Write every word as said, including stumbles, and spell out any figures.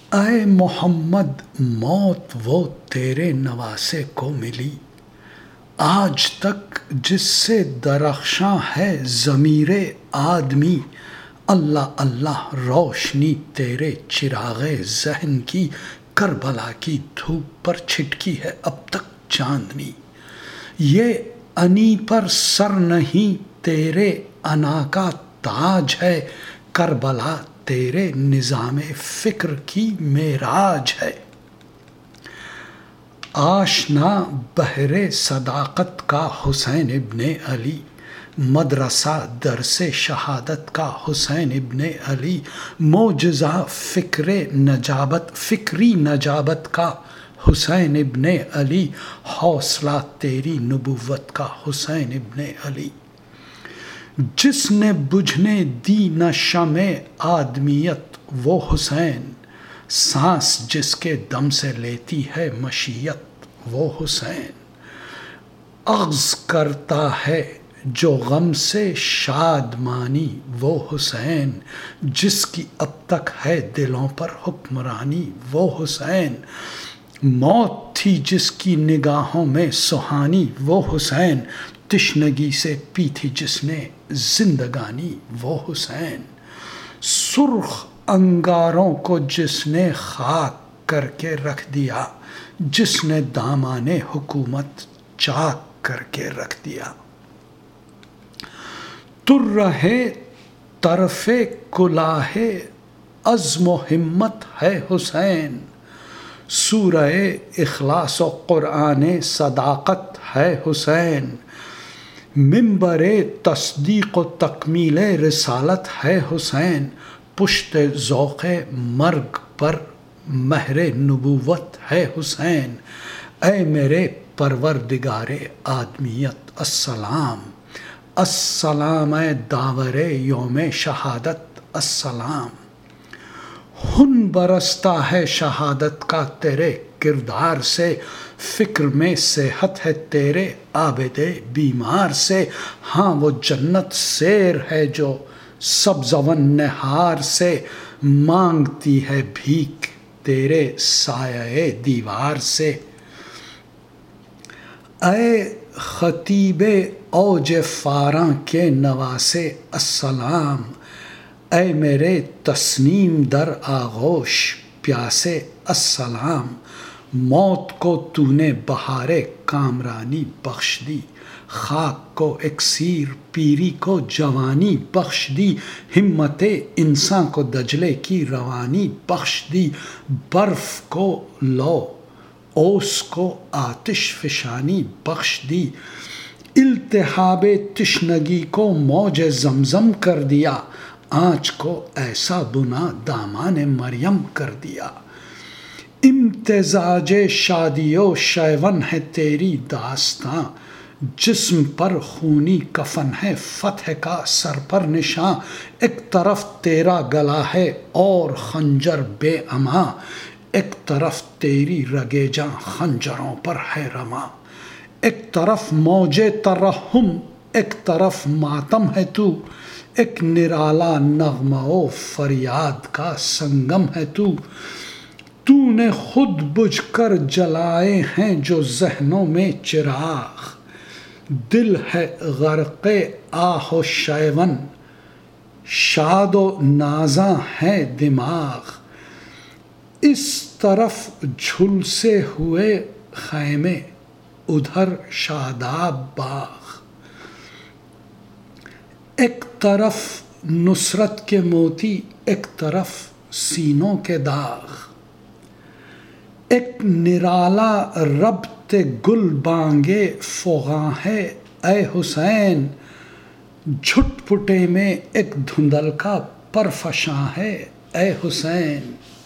اے محمد موت وہ تیرے نواسے کو ملی، آج تک جس سے درخشاں ہے ضمیر آدمی، اللہ اللہ روشنی تیرے چراغ ذہن کی، کربلا کی دھوپ پر چھٹکی ہے اب تک چاندنی، یہ انی پر سر نہیں تیرے انا کا تاج ہے، کربلا تیرے نظام فکر کی معراج ہے۔ آشنا بحر صداقت کا حسین ابن علی، مدرسہ درس شہادت کا حسین ابن علی، معجزہ فکر نجابت فکری نجابت کا حسین ابن علی، حوصلہ تیری نبوت کا حسین ابن علی، جس نے بجھنے دی نہ شمع آدمیت وہ حسین، سانس جس کے دم سے لیتی ہے مشیت وہ حسین، اخذ کرتا ہے جو غم سے شادمانی وہ حسین، جس کی اب تک ہے دلوں پر حکمرانی وہ حسین، موت تھی جس کی نگاہوں میں سہانی وہ حسین، تشنگی سے پی تھی جس نے زندگانی وہ حسین، سرخ انگاروں کو جس نے خاک کر کے رکھ دیا، جس نے دامان حکومت چاک کر کے رکھ دیا، تر رہے طرف کلاه عزم و ہمت ہے حسین، سورہ اخلاص و قرآن صداقت ہے حسین، منبر تصدیق و تکمیل رسالت ہے حسین، پشت ذوق مرگ پر مہر نبوت ہے حسین، اے میرے پروردگار آدمیت السلام، السلام اے داور یوم شہادت السلام، خون برستا ہے شہادت کا تیرے کردار سے، فکر میں صحت ہے تیرے عابد بیمار سے، ہاں وہ جنت سیر ہے جو سبزون نہار سے، مانگتی ہے بھیک تیرے سایہ دیوار سے، اے خطیب اوج فاراں کے نواسے السلام، اے میرے تسنیم در آغوش پیاسے السلام، موت کو تو نے بہار کامرانی بخش دی، خاک کو اکسیر پیری کو جوانی بخش دی، ہمت انسان کو دجلے کی روانی بخش دی، برف کو لو اوس کو آتش فشانی بخش دی، التہاب تشنگی کو موج زمزم کر دیا، آنچ کو ایسا بنا دامان مریم کر دیا، امتزاج شادی و شیون ہے تیری داستاں، جسم پر خونی کفن ہے فتح کا سر پر نشاں، ایک طرف تیرا گلا ہے اور خنجر بے اما، ایک طرف تیری رگے جاں خنجروں پر ہے رما، ایک طرف موج ترحم ایک طرف ماتم ہے تو، ایک نرالا نغمہ و فریاد کا سنگم ہے تو، تو نے خود بجھ کر جلائے ہیں جو ذہنوں میں چراغ، دل ہے غرق آہ و شیون شاد و نازاں ہے دماغ، اس طرف جھلسے ہوئے خیمے ادھر شاداب باغ، ایک طرف نصرت کے موتی ایک طرف سینوں کے داغ، ایک نرالا ربط گل بانگے فغاں ہے اے حسین، جھٹ پٹے میں ایک دھندل کا پرفشاں ہے اے حسین،